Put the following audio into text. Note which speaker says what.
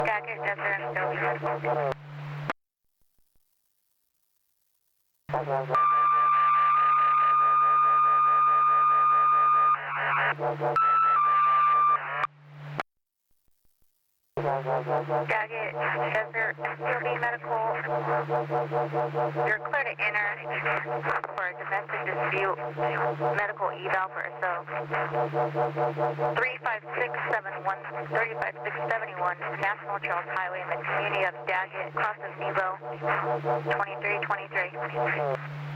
Speaker 1: Daggett, Desert, still. Daggett, Desert, Steel B Medical. You're clear to enter for a domestic dispute. Medical eval for SO. 35671, 35671, National Charles Highway in the community of Daggett, cross of Nebo, 2323.